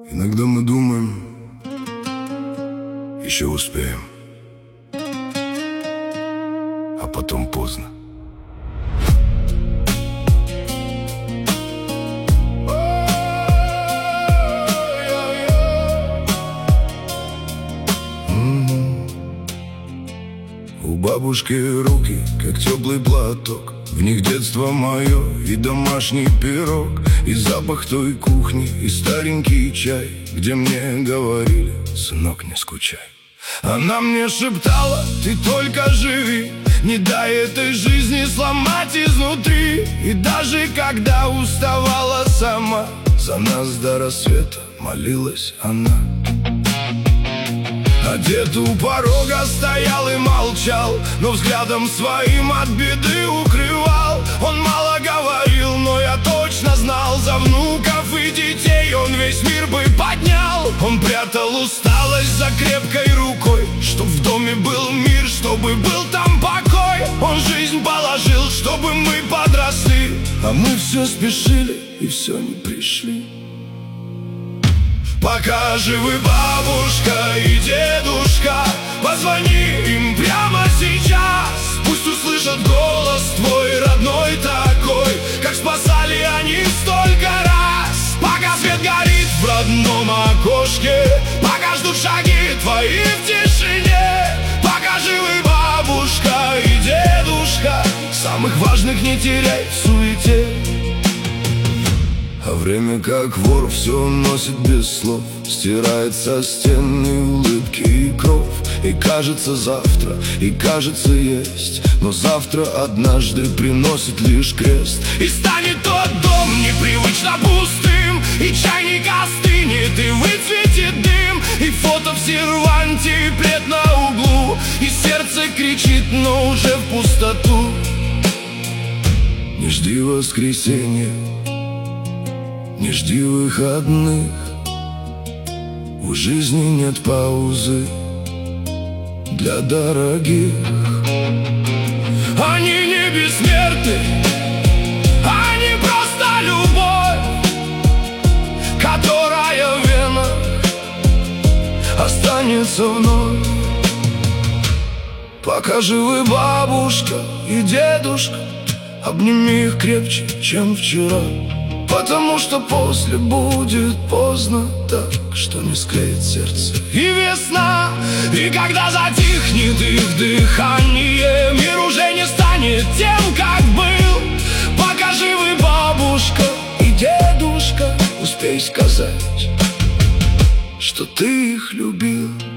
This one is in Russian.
Иногда мы думаем, еще успеем, а потом поздно. У бабушки руки, как теплый платок, в них детство мое и домашний пирог, и запах той кухни, и старенький чай, где мне говорили: сынок, не скучай. Она мне шептала: ты только живи, не дай этой жизни сломать изнутри. И даже когда уставала сама, за нас до рассвета молилась она. А дед у порога стоял и молчал, но взглядом своим от беды укрывал. Он мало говорил, но я точно знал, за внуков и детей он весь мир бы поднял. Он прятал усталость за крепкой рукой, чтоб в доме был мир, чтобы был там покой. Он жизнь положил, чтобы мы подросли, а мы все спешили и все не пришли. Пока живы бабушка и дедушка, позвони им прямо сейчас. Пусть услышат голос твой родной такой, как спасали они столько раз. Пока свет горит в родном окошке, пока ждут шаги твои в тишине. Пока живы бабушка и дедушка, самых важных не теряй в суете. А время, как вор, все носит без слов, стирает со стен и улыбки, и кровь. И кажется завтра, и кажется есть, но завтра однажды приносит лишь крест. И станет тот дом непривычно пустым, и чайник остынет, и выцветит дым, и фото в серванте, и плед на углу, и сердце кричит, но уже в пустоту. Не жди воскресенья, не жди выходных, в жизни нет паузы для дорогих. Они не бессмертны, они просто любовь, которая в венах останется вновь. Пока живы бабушка и дедушка, обними их крепче, чем вчера, потому что после будет поздно так, что не склеит сердце и весна. И когда затихнет их дыхание, мир уже не станет тем, как был. Пока живы бабушка и дедушка, успей сказать, что ты их любил.